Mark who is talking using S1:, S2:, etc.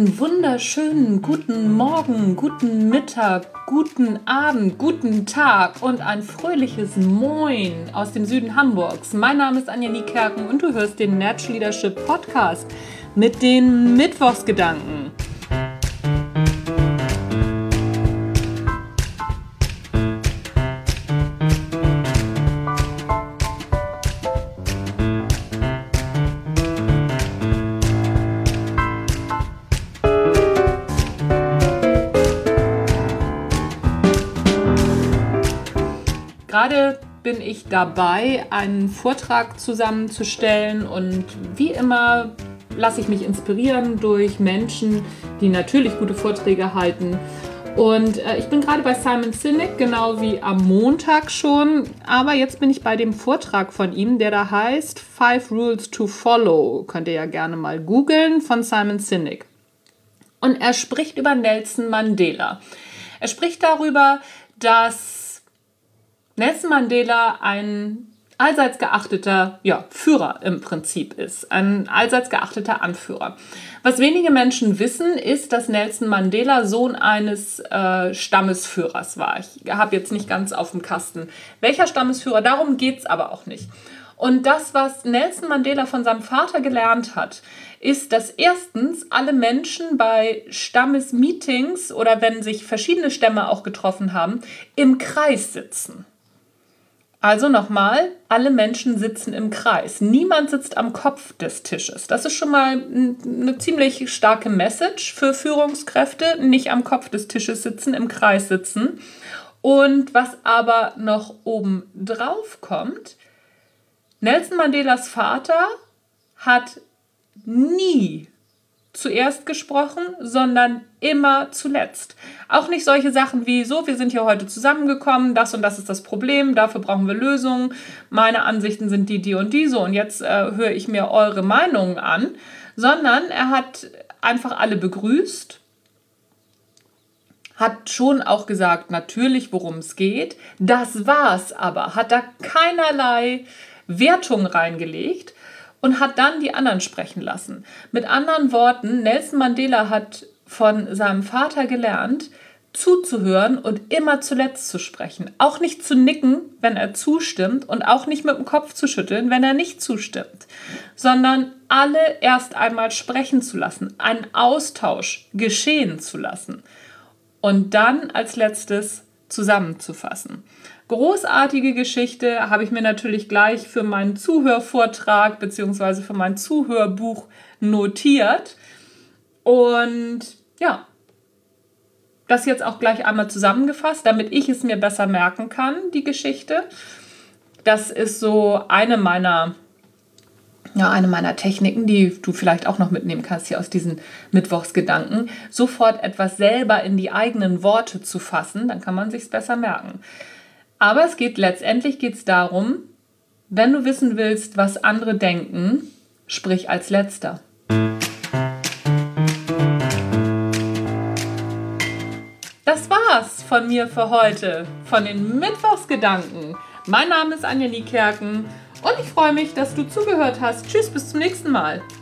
S1: Einen wunderschönen guten Morgen, guten Mittag, guten Abend, guten Tag und ein fröhliches Moin aus dem Süden Hamburgs. Mein Name ist Anja Niekerken und du hörst den Natural Leadership Podcast mit den Mittwochsgedanken. Gerade bin ich dabei, einen Vortrag zusammenzustellen und wie immer lasse ich mich inspirieren durch Menschen, die natürlich gute Vorträge halten. Und ich bin gerade bei Simon Sinek, genau wie am Montag schon, aber jetzt bin ich bei dem Vortrag von ihm, der da heißt 5 Rules to Follow. Könnt ihr ja gerne mal googeln, von Simon Sinek. Und er spricht über Nelson Mandela. Er spricht darüber, dass Nelson Mandela ein allseits geachteter Führer im Prinzip ist, ein allseits geachteter Anführer. Was wenige Menschen wissen, ist, dass Nelson Mandela Sohn eines Stammesführers war. Ich habe jetzt nicht ganz auf dem Kasten, welcher Stammesführer, darum geht es aber auch nicht. Und das, was Nelson Mandela von seinem Vater gelernt hat, ist, dass erstens alle Menschen bei Stammesmeetings oder wenn sich verschiedene Stämme auch getroffen haben, im Kreis sitzen. Also nochmal, alle Menschen sitzen im Kreis. Niemand sitzt am Kopf des Tisches. Das ist schon mal eine ziemlich starke Message für Führungskräfte. Nicht am Kopf des Tisches sitzen, im Kreis sitzen. Und was aber noch oben drauf kommt, Nelson Mandelas Vater hat nie zuerst gesprochen, sondern immer zuletzt. Auch nicht solche Sachen wie so, wir sind hier heute zusammengekommen, das und das ist das Problem, dafür brauchen wir Lösungen, meine Ansichten sind die und die so und jetzt höre ich mir eure Meinungen an, sondern er hat einfach alle begrüßt, hat schon auch gesagt, natürlich, worum es geht, das war's aber, hat da keinerlei Wertung reingelegt, und hat dann die anderen sprechen lassen. Mit anderen Worten, Nelson Mandela hat von seinem Vater gelernt, zuzuhören und immer zuletzt zu sprechen. Auch nicht zu nicken, wenn er zustimmt und auch nicht mit dem Kopf zu schütteln, wenn er nicht zustimmt, sondern alle erst einmal sprechen zu lassen, einen Austausch geschehen zu lassen und dann als letztes zusammenzufassen. Großartige Geschichte, habe ich mir natürlich gleich für meinen Zuhörvortrag bzw. für mein Zuhörbuch notiert. Und ja, das jetzt auch gleich einmal zusammengefasst, damit ich es mir besser merken kann, die Geschichte. Das ist so eine meiner Techniken, die du vielleicht auch noch mitnehmen kannst hier aus diesen Mittwochsgedanken, sofort etwas selber in die eigenen Worte zu fassen, dann kann man sich es besser merken. Aber letztendlich geht es darum, wenn du wissen willst, was andere denken, sprich als Letzter. Das war's von mir für heute, von den Mittwochsgedanken. Mein Name ist Anja Niekerken und ich freue mich, dass du zugehört hast. Tschüss, bis zum nächsten Mal.